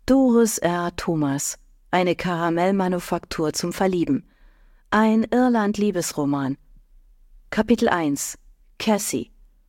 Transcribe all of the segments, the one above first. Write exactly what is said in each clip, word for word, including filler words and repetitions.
Doris R. Thomas, eine Karamellmanufaktur zum Verlieben. Ein Irland-Liebesroman. Kapitel eins. Cassie.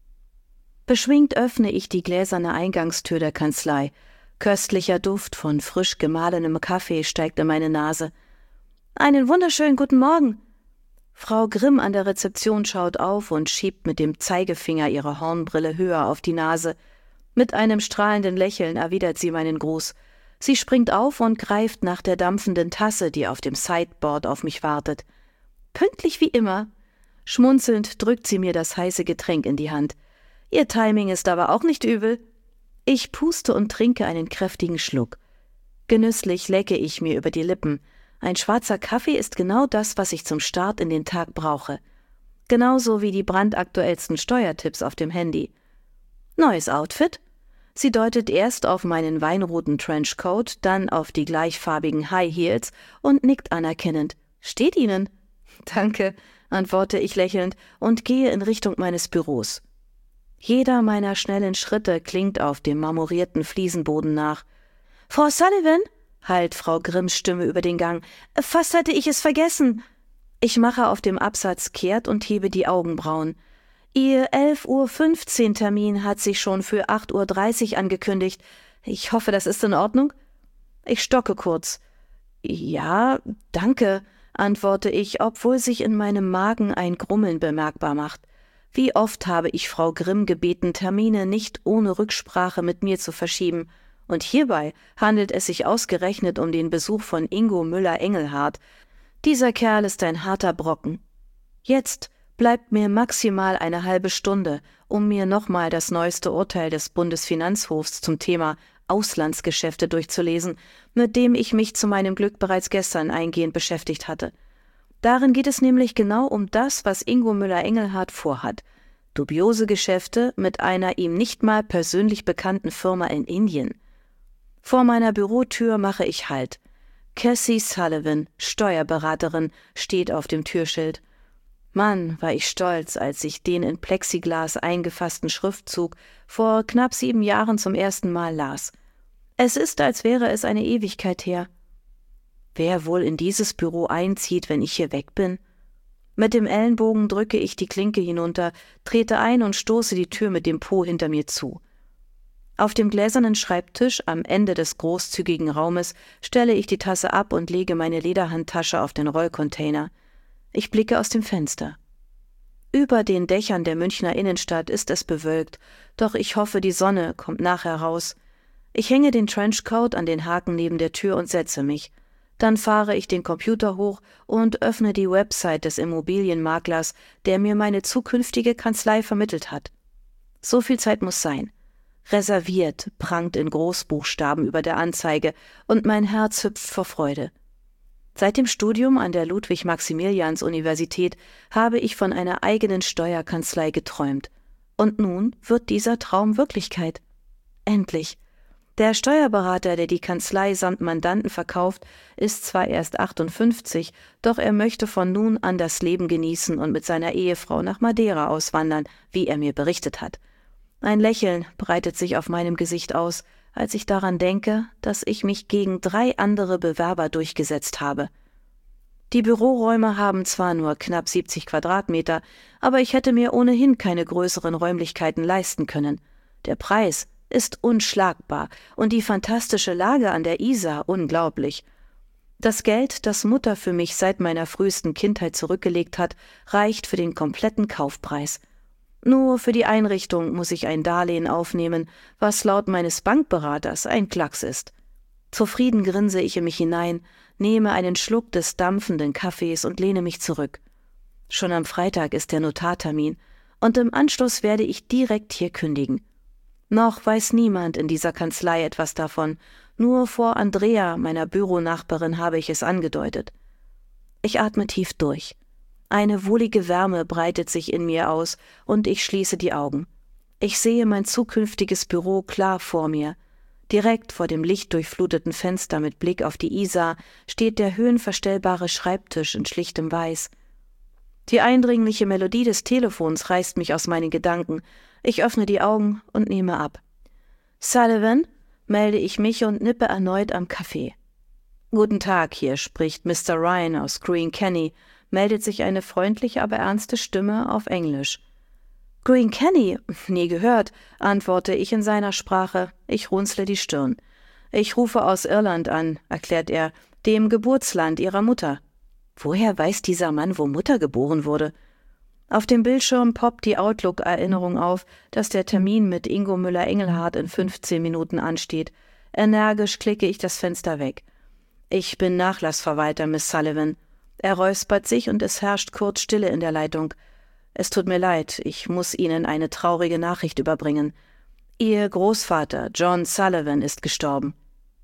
Beschwingt öffne ich die gläserne Eingangstür der Kanzlei. Köstlicher Duft von frisch gemahlenem Kaffee steigt in meine Nase. »Einen wunderschönen guten Morgen!« Frau Grimm an der Rezeption schaut auf und schiebt mit dem Zeigefinger ihre Hornbrille höher auf die Nase. Mit einem strahlenden Lächeln erwidert sie meinen Gruß. Sie springt auf und greift nach der dampfenden Tasse, die auf dem Sideboard auf mich wartet. Pünktlich wie immer. Schmunzelnd drückt sie mir das heiße Getränk in die Hand. Ihr Timing ist aber auch nicht übel. Ich puste und trinke einen kräftigen Schluck. Genüsslich lecke ich mir über die Lippen. Ein schwarzer Kaffee ist genau das, was ich zum Start in den Tag brauche. Genauso wie die brandaktuellsten Steuertipps auf dem Handy. Neues Outfit? Sie deutet erst auf meinen weinroten Trenchcoat, dann auf die gleichfarbigen High Heels und nickt anerkennend. Steht Ihnen? Danke, antworte ich lächelnd und gehe in Richtung meines Büros. Jeder meiner schnellen Schritte klingt auf dem marmorierten Fliesenboden nach. »Frau Sullivan«, hallt Frau Grimms Stimme über den Gang, »fast hatte ich es vergessen.« Ich mache auf dem Absatz kehrt und hebe die Augenbrauen. Ihr elf Uhr fünfzehn Termin hat sich schon für acht Uhr dreißig angekündigt. Ich hoffe, das ist in Ordnung? Ich stocke kurz. Ja, danke, antworte ich, obwohl sich in meinem Magen ein Grummeln bemerkbar macht. Wie oft habe ich Frau Grimm gebeten, Termine nicht ohne Rücksprache mit mir zu verschieben. Und hierbei handelt es sich ausgerechnet um den Besuch von Ingo Müller-Engelhardt. Dieser Kerl ist ein harter Brocken. Jetzt bleibt mir maximal eine halbe Stunde, um mir nochmal das neueste Urteil des Bundesfinanzhofs zum Thema Auslandsgeschäfte durchzulesen, mit dem ich mich zu meinem Glück bereits gestern eingehend beschäftigt hatte. Darin geht es nämlich genau um das, was Ingo Müller-Engelhardt vorhat. Dubiose Geschäfte mit einer ihm nicht mal persönlich bekannten Firma in Indien. Vor meiner Bürotür mache ich Halt. Cassie Sullivan, Steuerberaterin, steht auf dem Türschild. Mann, war ich stolz, als ich den in Plexiglas eingefassten Schriftzug vor knapp sieben Jahren zum ersten Mal las. Es ist, als wäre es eine Ewigkeit her. Wer wohl in dieses Büro einzieht, wenn ich hier weg bin? Mit dem Ellenbogen drücke ich die Klinke hinunter, trete ein und stoße die Tür mit dem Po hinter mir zu. Auf dem gläsernen Schreibtisch am Ende des großzügigen Raumes stelle ich die Tasse ab und lege meine Lederhandtasche auf den Rollcontainer. Ich blicke aus dem Fenster. Über den Dächern der Münchner Innenstadt ist es bewölkt, doch ich hoffe, die Sonne kommt nachher raus. Ich hänge den Trenchcoat an den Haken neben der Tür und setze mich. Dann fahre ich den Computer hoch und öffne die Website des Immobilienmaklers, der mir meine zukünftige Kanzlei vermittelt hat. So viel Zeit muss sein. Reserviert prangt in Großbuchstaben über der Anzeige und mein Herz hüpft vor Freude. Seit dem Studium an der Ludwig-Maximilians-Universität habe ich von einer eigenen Steuerkanzlei geträumt. Und nun wird dieser Traum Wirklichkeit. Endlich. Der Steuerberater, der die Kanzlei samt Mandanten verkauft, ist zwar erst achtundfünfzig, doch er möchte von nun an das Leben genießen und mit seiner Ehefrau nach Madeira auswandern, wie er mir berichtet hat. Ein Lächeln breitet sich auf meinem Gesicht aus, als ich daran denke, dass ich mich gegen drei andere Bewerber durchgesetzt habe. Die Büroräume haben zwar nur knapp siebzig Quadratmeter, aber ich hätte mir ohnehin keine größeren Räumlichkeiten leisten können. Der Preis ist unschlagbar und die fantastische Lage an der Isar unglaublich. Das Geld, das Mutter für mich seit meiner frühesten Kindheit zurückgelegt hat, reicht für den kompletten Kaufpreis. Nur für die Einrichtung muss ich ein Darlehen aufnehmen, was laut meines Bankberaters ein Klacks ist. Zufrieden grinse ich in mich hinein, nehme einen Schluck des dampfenden Kaffees und lehne mich zurück. Schon am Freitag ist der Notartermin und im Anschluss werde ich direkt hier kündigen. Noch weiß niemand in dieser Kanzlei etwas davon, nur vor Andrea, meiner Büronachbarin, habe ich es angedeutet. Ich atme tief durch. Eine wohlige Wärme breitet sich in mir aus und ich schließe die Augen. Ich sehe mein zukünftiges Büro klar vor mir. Direkt vor dem lichtdurchfluteten Fenster mit Blick auf die Isar steht der höhenverstellbare Schreibtisch in schlichtem Weiß. Die eindringliche Melodie des Telefons reißt mich aus meinen Gedanken. Ich öffne die Augen und nehme ab. »Sullivan?« melde ich mich und nippe erneut am Kaffee. »Guten Tag, hier spricht Mister Ryan aus Green Kenny«, meldet sich eine freundliche, aber ernste Stimme auf Englisch. »Green Kenny? Nie gehört«, antworte ich in seiner Sprache. Ich runzle die Stirn. »Ich rufe aus Irland an«, erklärt er, »dem Geburtsland Ihrer Mutter.« Woher weiß dieser Mann, wo Mutter geboren wurde? Auf dem Bildschirm poppt die Outlook-Erinnerung auf, dass der Termin mit Ingo Müller-Engelhardt in fünfzehn Minuten ansteht. Energisch klicke ich das Fenster weg. »Ich bin Nachlassverwalter, Miss Sullivan.« Er räuspert sich und es herrscht kurz Stille in der Leitung. »Es tut mir leid, ich muss Ihnen eine traurige Nachricht überbringen. Ihr Großvater, John Sullivan, ist gestorben.«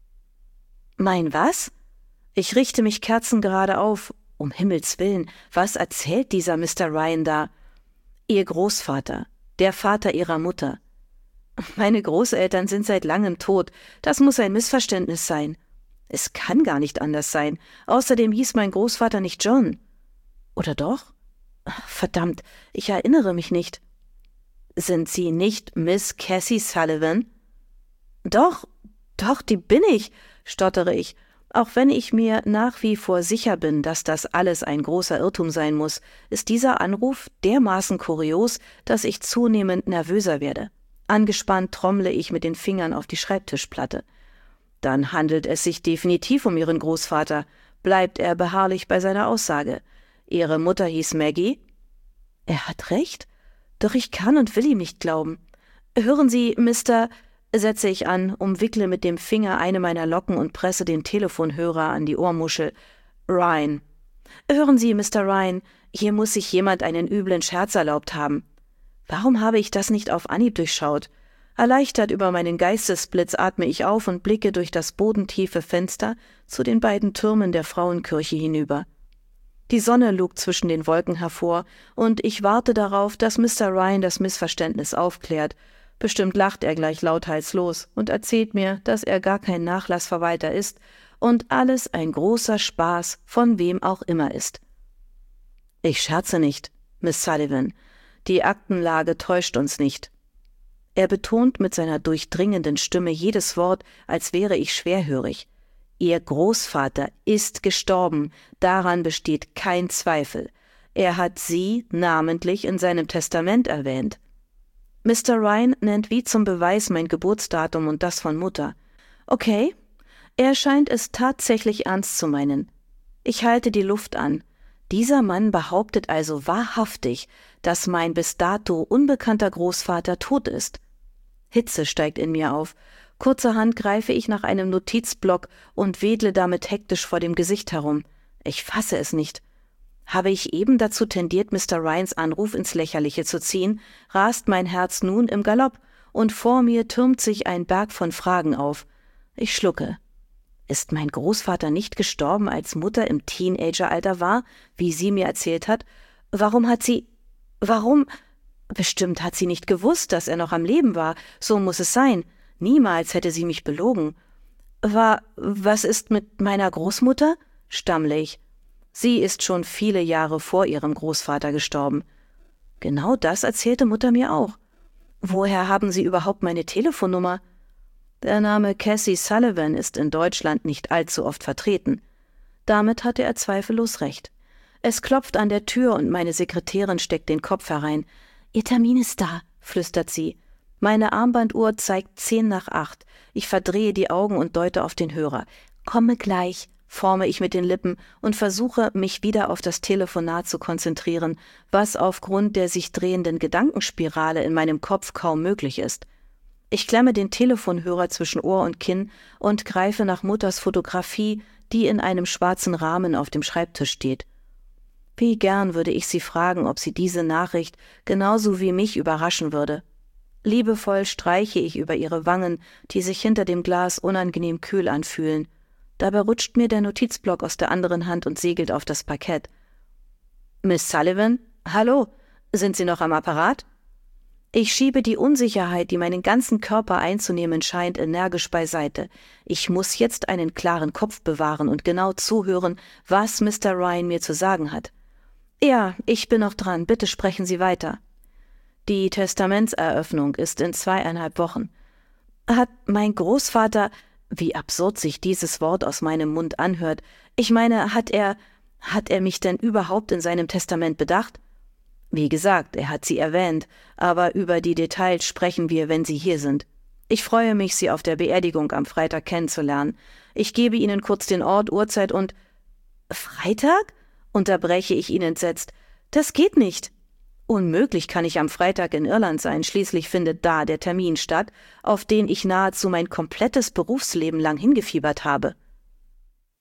»Mein was?« Ich richte mich kerzengerade auf. Um Himmels Willen, was erzählt dieser Mister Ryan da? »Ihr Großvater, der Vater Ihrer Mutter.« »Meine Großeltern sind seit langem tot. Das muss ein Missverständnis sein.« »Es kann gar nicht anders sein. Außerdem hieß mein Großvater nicht John.« »Oder doch? Verdammt, ich erinnere mich nicht.« »Sind Sie nicht Miss Cassie Sullivan?« »Doch, doch, die bin ich«, stottere ich, auch wenn ich mir nach wie vor sicher bin, dass das alles ein großer Irrtum sein muss, ist dieser Anruf dermaßen kurios, dass ich zunehmend nervöser werde. Angespannt trommle ich mit den Fingern auf die Schreibtischplatte. Dann handelt es sich definitiv um Ihren Großvater, bleibt er beharrlich bei seiner Aussage. Ihre Mutter hieß Maggie? Er hat recht, doch ich kann und will ihm nicht glauben. Hören Sie, Mister, setze ich an, umwickle mit dem Finger eine meiner Locken und presse den Telefonhörer an die Ohrmuschel. Ryan. Hören Sie, Mister Ryan, hier muss sich jemand einen üblen Scherz erlaubt haben. Warum habe ich das nicht auf Anhieb durchschaut? Erleichtert über meinen Geistesblitz atme ich auf und blicke durch das bodentiefe Fenster zu den beiden Türmen der Frauenkirche hinüber. Die Sonne lugt zwischen den Wolken hervor, und ich warte darauf, dass Mister Ryan das Missverständnis aufklärt. Bestimmt lacht er gleich lauthals los und erzählt mir, dass er gar kein Nachlassverwalter ist und alles ein großer Spaß von wem auch immer ist. Ich scherze nicht, Miss Sullivan. Die Aktenlage täuscht uns nicht. Er betont mit seiner durchdringenden Stimme jedes Wort, als wäre ich schwerhörig. Ihr Großvater ist gestorben, daran besteht kein Zweifel. Er hat Sie namentlich in seinem Testament erwähnt. Mister Ryan nennt wie zum Beweis mein Geburtsdatum und das von Mutter. Okay, er scheint es tatsächlich ernst zu meinen. Ich halte die Luft an. Dieser Mann behauptet also wahrhaftig, dass mein bis dato unbekannter Großvater tot ist. Hitze steigt in mir auf. Kurzerhand greife ich nach einem Notizblock und wedle damit hektisch vor dem Gesicht herum. Ich fasse es nicht. Habe ich eben dazu tendiert, Mister Ryans Anruf ins Lächerliche zu ziehen, rast mein Herz nun im Galopp, und vor mir türmt sich ein Berg von Fragen auf. Ich schlucke. Ist mein Großvater nicht gestorben, als Mutter im Teenageralter war, wie sie mir erzählt hat? Warum hat sie... Warum... Bestimmt hat sie nicht gewusst, dass er noch am Leben war. So muss es sein. Niemals hätte sie mich belogen. War... Was ist mit meiner Großmutter? Stammle ich. Sie ist schon viele Jahre vor ihrem Großvater gestorben. Genau das erzählte Mutter mir auch. Woher haben Sie überhaupt meine Telefonnummer? Der Name Cassie Sullivan ist in Deutschland nicht allzu oft vertreten. Damit hatte er zweifellos recht. Es klopft an der Tür und meine Sekretärin steckt den Kopf herein. »Ihr Termin ist da«, flüstert sie. Meine Armbanduhr zeigt zehn nach acht. Ich verdrehe die Augen und deute auf den Hörer. »Komme gleich«, forme ich mit den Lippen und versuche, mich wieder auf das Telefonat zu konzentrieren, was aufgrund der sich drehenden Gedankenspirale in meinem Kopf kaum möglich ist. Ich klemme den Telefonhörer zwischen Ohr und Kinn und greife nach Mutters Fotografie, die in einem schwarzen Rahmen auf dem Schreibtisch steht. Wie gern würde ich sie fragen, ob sie diese Nachricht genauso wie mich überraschen würde. Liebevoll streiche ich über ihre Wangen, die sich hinter dem Glas unangenehm kühl anfühlen. Dabei rutscht mir der Notizblock aus der anderen Hand und segelt auf das Parkett. »Miss Sullivan? Hallo, sind Sie noch am Apparat?« Ich schiebe die Unsicherheit, die meinen ganzen Körper einzunehmen scheint, energisch beiseite. Ich muss jetzt einen klaren Kopf bewahren und genau zuhören, was Mister Ryan mir zu sagen hat. »Ja, ich bin noch dran, bitte sprechen Sie weiter.« »Die Testamentseröffnung ist in zweieinhalb Wochen.« Hat mein Großvater, wie absurd sich dieses Wort aus meinem Mund anhört, ich meine, hat er, hat er mich denn überhaupt in seinem Testament bedacht? Wie gesagt, er hat sie erwähnt, aber über die Details sprechen wir, wenn Sie hier sind. Ich freue mich, Sie auf der Beerdigung am Freitag kennenzulernen. Ich gebe Ihnen kurz den Ort, Uhrzeit und... Freitag? Unterbreche ich ihn entsetzt. Das geht nicht. Unmöglich kann ich am Freitag in Irland sein, schließlich findet da der Termin statt, auf den ich nahezu mein komplettes Berufsleben lang hingefiebert habe.